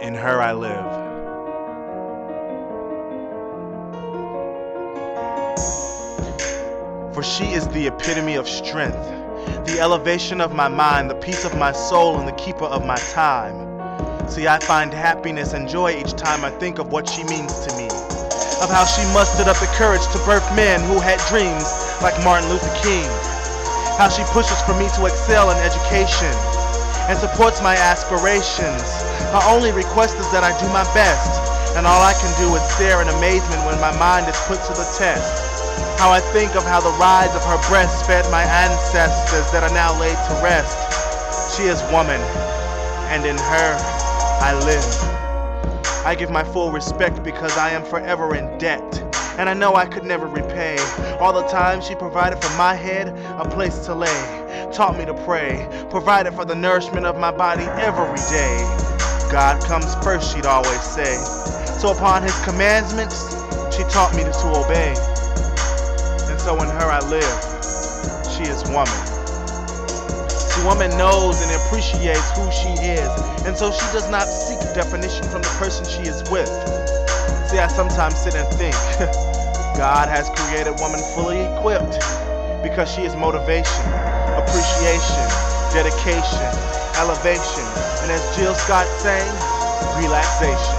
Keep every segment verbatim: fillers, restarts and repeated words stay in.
In her I live. For she is the epitome of strength, the elevation of my mind, the peace of my soul, and the keeper of my time. See, I find happiness and joy each time I think of what she means to me, of how she mustered up the courage to birth men who had dreams like Martin Luther King, how she pushes for me to excel in education and supports my aspirations. Her only request is that I do my best, and all I can do is stare in amazement when my mind is put to the test. How I think of how the rise of her breasts fed my ancestors that are now laid to rest. She is woman, and in her I live. I give my full respect because I am forever in debt, and I know I could never repay all the time she provided for my head, a place to lay, taught me to pray, provided for the nourishment of my body every day. God comes first, she'd always say. So upon his commandments, she taught me to obey. And so in her I live. She is woman. See, woman knows and appreciates who she is, and so she does not seek definition from the person she is with. See, I sometimes sit and think, God has created woman fully equipped because she is motivation, appreciation, dedication, elevation, and as Jill Scott sang, relaxation.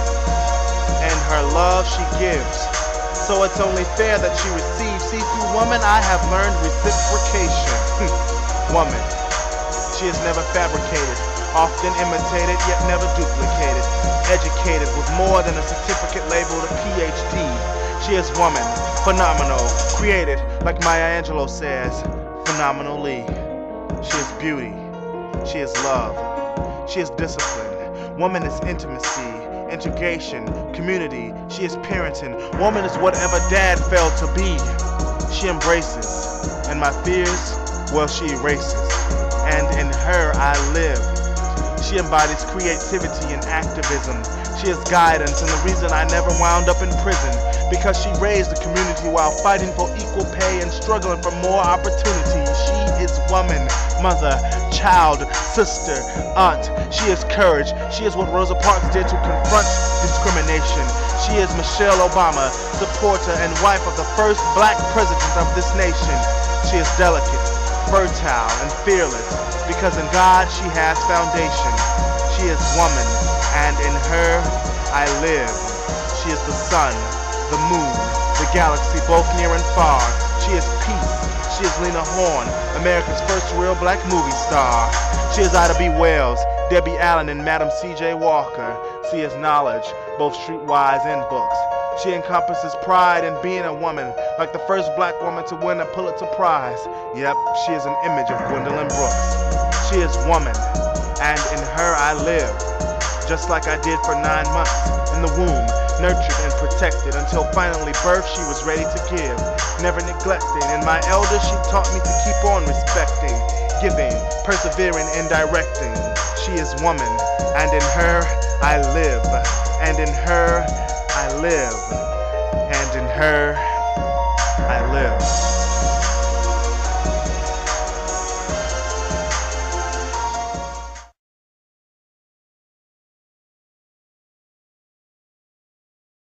And her love she gives, so it's only fair that she receives. See, through woman I have learned reciprocation. Woman, she is never fabricated, often imitated, yet never duplicated. Educated with more than a certificate labeled a P H D. She is woman, phenomenal, created, like Maya Angelou says, phenomenally. She is beauty, she is love, she is discipline. Woman is intimacy, integration, community. She is parenting. Woman is whatever dad failed to be. She embraces, and my fears, well, she erases. And in her I live. She embodies creativity and activism. She is guidance and the reason I never wound up in prison, because she raised the community while fighting for equal pay and struggling for more opportunity. She is woman, mother, child, sister, aunt. She is courage. She is what Rosa Parks did to confront discrimination. She is Michelle Obama, supporter and wife of the first black president of this nation. She is delicate, fertile, and fearless, because in God she has foundation. She is woman, and in her I live. She is the sun, the moon, the galaxy, both near and far. She is peace. She is Lena Horne, America's first real black movie star. She is Ida B. Wells, Debbie Allen, and Madam C J Walker. She is knowledge, both streetwise and books. She encompasses pride in being a woman, like the first black woman to win a Pulitzer Prize. Yep, she is an image of Gwendolyn Brooks. She is woman, and in her I live. Just like I did for nine months in the womb, nurtured and protected until finally birth she was ready to give, never neglecting. And my elders, she taught me to keep on respecting, giving, persevering, and directing. She is woman, and in her I live, and in her I live, and in her I live.